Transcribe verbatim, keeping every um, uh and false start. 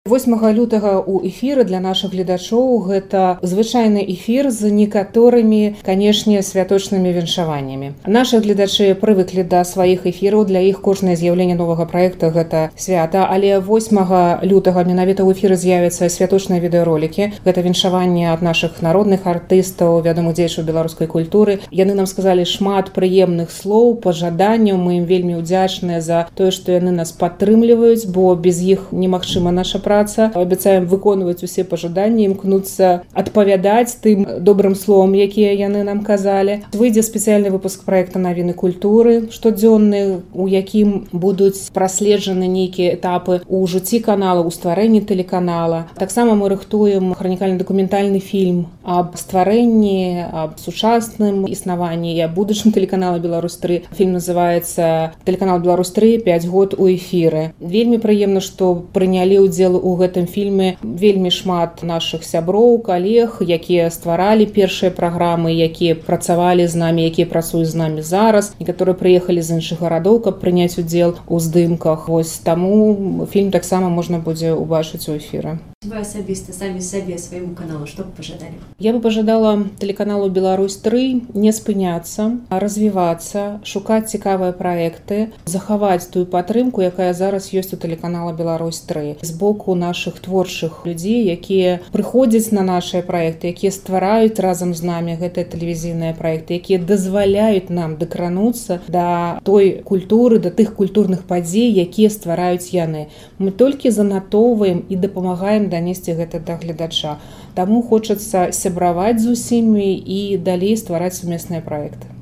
восьмага лютага ў эфіры для нашых гледачоў гэта звычайны эфір з некаторымі, канешне, святочнымі віншаваннямі. Нашы гледачы прывыклі да сваіх эфіраў, для іх кожнае з'яўленне новага праекта гэта свята, але восьмага лютага менавіта ў эфіры з'явяцца святочныя відэаролікі. Гэта віншаванне ад нашых народных артыстаў, вядомых дзеячаў беларускай культуры. Яны нам сказалі шмат прыемных слоў, пажаданняў. Мы ім вельмі ўдзячныя за тое, што яны нас падтрымліваюць, бо без іх немагчыма наша праца. Абяцаем выконваць усе пажаданні, імкнуцца адпавядаць тым добрым словам, якія яны нам казалі. Выйдзе спецыяльны выпуск праекта «Навіны культуры» штодзённы, у якім будуць праследжаны нейкія этапы ў жыцці канала, у стварэнні тэлеканала. Таксама мы рыхтуем хранікальна-дакументальны фільм аб стварэнні, аб сучасным існаванні і аб будучым тэлеканала «Беларусь тры». Фільм называецца «Тэлеканал «Беларусь тры. пяць год у эфіры». Вельмі прыемна, што прынялі ўдзел у гэтым фільме вельмі шмат нашых сяброў, калег, якія стваралі першыя праграмы, якія працавалі з намі, якія працуюць з намі зараз. Некаторыя прыехалі з іншых гарадоў, каб прыняць удзел у здымках. Вось таму фільм таксама можна будзе ўбачыць у эфіры. Вы асабіста самі сабе, свайму каналу, што б пажадалі? Я бы пажадала тэлеканалу «Беларусь тры» не спыняцца, а развівацца, шукаць цікавыя праекты, захаваць тую падтрымку, якая зараз ёсць у тэлеканала «Беларусь тры». З боку нашых творчых людзей, якія прыходзяць на нашыя праекты, якія ствараюць разам з намі гэтыя тэлевізійныя праекты, якія дазваляюць нам дакрануцца да той культуры, да тых культурных падзей, якія ствараюць яны. Мы толькі занатоўваем і дапамагаем данесці гэта да гледача. Таму хочацца сябраваць з усімі і далей ствараць сумесныя праекты.